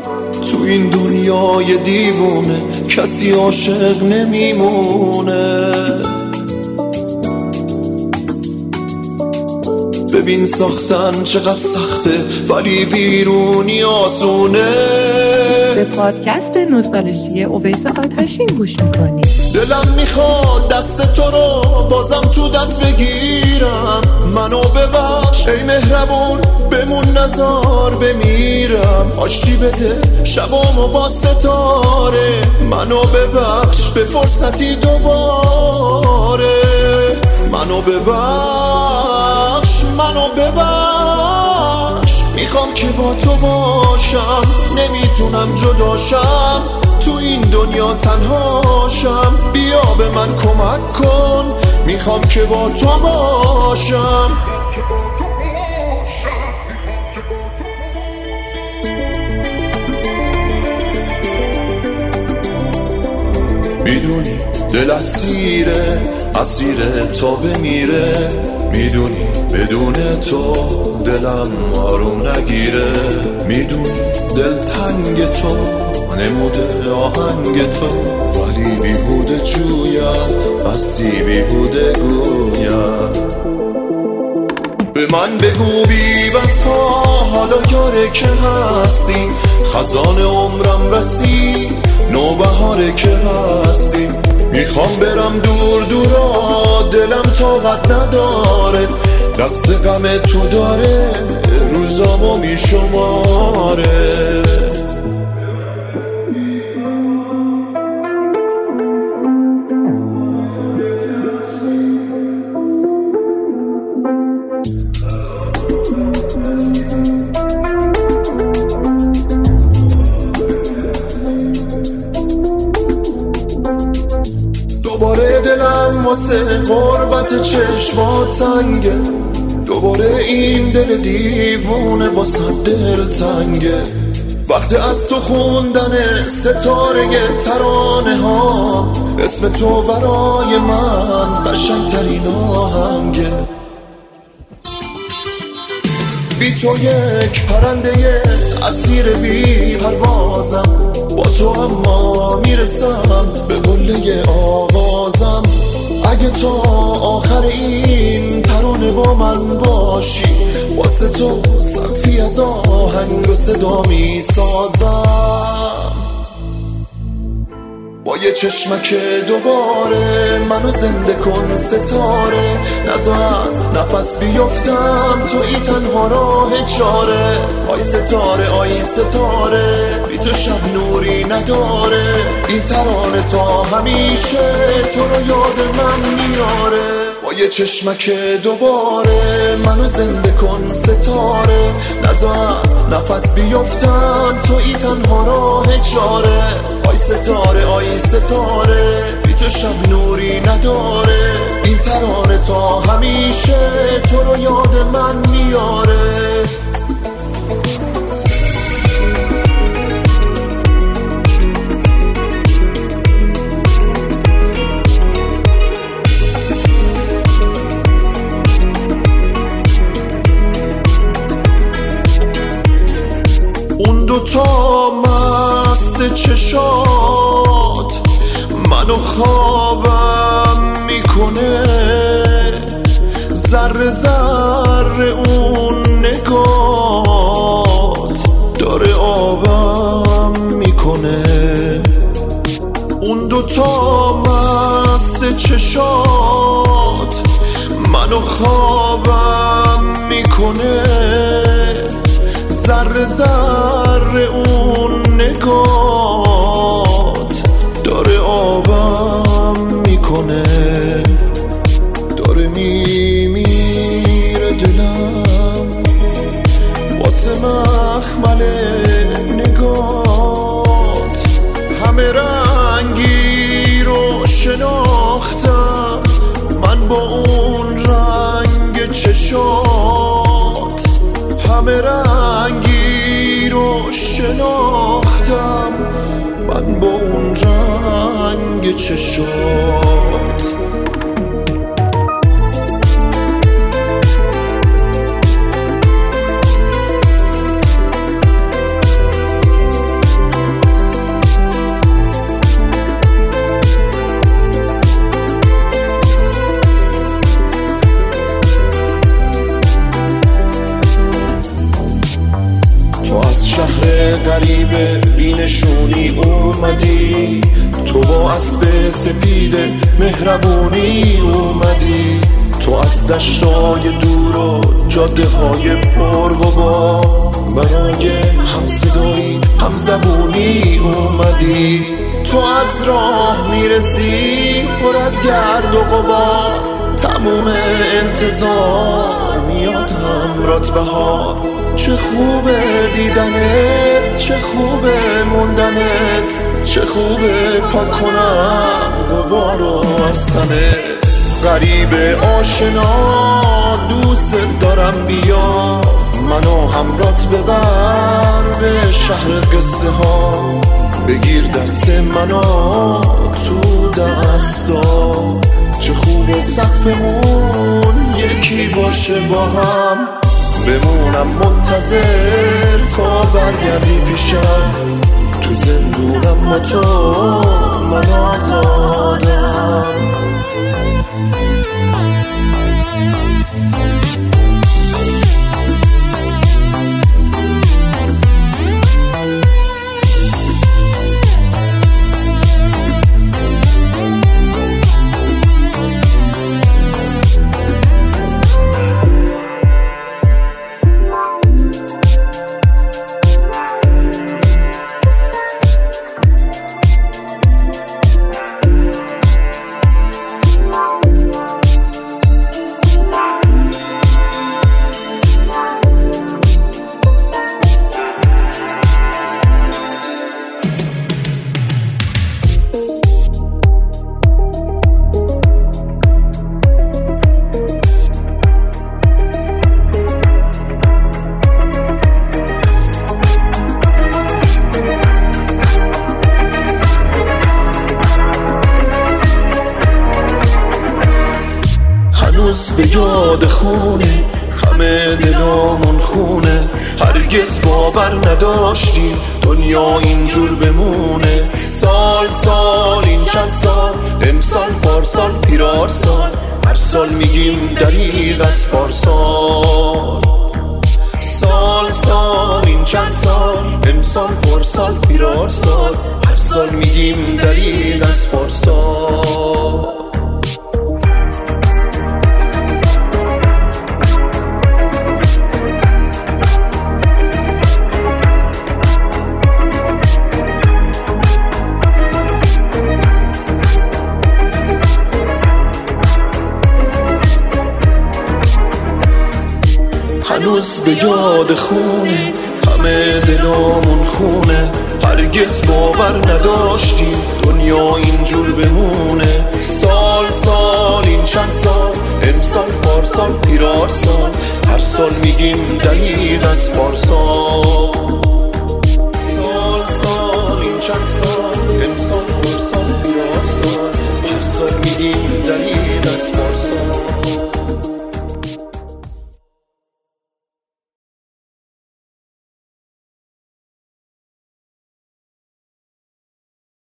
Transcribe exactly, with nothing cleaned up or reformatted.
تو این دنیای دیوونه کسی عاشق نمیمونه. ببین ساختن چقدر سخته ولی ویرونی آسونه. به پادکست نوستالژی اویس آتشین گوش میکنی. دلم میخواد دست تو رو بازم تو دست بگیرم. منو ببخش ای مهربون بمون نزار بمیرم. آشتی بده شبامو با ستاره. منو ببخش به فرصتی دوباره. منو ببخش منو ببخش. میخوام که با تو باشم نمیتونم جداشم. تو این دنیا تنهاشم بیا به من کمک کن. میخوام که با تو باشم. میدونی دل اسیره اسیره تا بمیره. میدونی بدون تو دلم آروم نگیره. میدونی دل تنگ تو نموده آهنگ تو ولی بیهوده جویم بسی بیهوده گویم. به من بگو بی وفا حالا یاره که هستی. خزان عمرم رسی نوبهاره که هستی. میخوام برم دور دورا دلم طاقت نداره. دست غم تو داره روزامو میشماره. دوباره دلم واسه غربت چشمات تنگه. دوباره این دل دیوونه واسه دل تنگه. وقتی از تو خوندن ستاره ترانه ها اسم تو برای من قشنگترین آهنگه. بی تو یک پرنده اسیر بی پروازم. با تو اما میرسم به قله آغازم. اگه تو آخر این ترانه با من باشی واسه تو سقفی از آهنگ و صدا میسازم. با یه چشمک دوباره منو زنده کن ستاره. نذار از نفس بیفتم تو ای تنها راه چاره. آی ستاره آی ستاره بی تو شب نوری نداره. این ترانه تا همیشه تو رو یاد من میاره. با یه چشمک دوباره منو زنده کن ستاره. نذار از نفس بیفتم تو ای تنها راه چاره. آی ستاره آی ستاره بی تو شب نوری نداره. این ترانه تا همیشه تو رو یاد من میاره. اون دوتا مست چشات منو خوابم میکنه. ذره ذره اون نگات داره آبم میکنه. اون دوتا مست چشات منو خوابم میکنه. ذره ذره اون نگات داره آبم میکنه. داره میمیره دلم واسه مخمل نگات. همه رنگی رو شناختم من با اون رنگ چشات. همه رنگی رو شناختم من با اون رنگ چشات. تو از شهر غریبه بینشونی اومدی، تو با اسب سپید مهربونی اومدی، تو از دشتای دور و جاده های پرغبار برای هم صدایی هم زبونی اومدی. تو از راه میرسی پر از گرد و غبار، تموم انتظار میاد همرات بهار. چه خوبه دیدنت، چه خوبه موندنت، چه خوبه پاک کنم غبارو از تنت. غریب آشنا دوست دارم، بیا منو همرات ببر به شهر قصه ها، بگیر دست منو تو دستا. چه خوب سقفمون یکی باشه با هم، بمونم منتظر تا برگردی پیشم. تو زندونم با تو من آزادم. هنوز به یاد خونه همه دلامون خونه، هرگز باور نداشتیم دنیا اینجور بمونه. سال سال این چند سال، امسال پارسال پیرار سال، هر سال میگیم دریغ از پارسال. سال سال این چند سال، امسال پارسال پیرار سال، هر سال میگیم دریغ از پارسال. هنوز به یاد خونه همه دلامون خونه، هرگز باور نداشتیم دنیا اینجور بمونه. سال سال این چند سال، امسال پارسال پیرار سال، هر سال میگیم دریغ از پارسال. سال سال این چند سال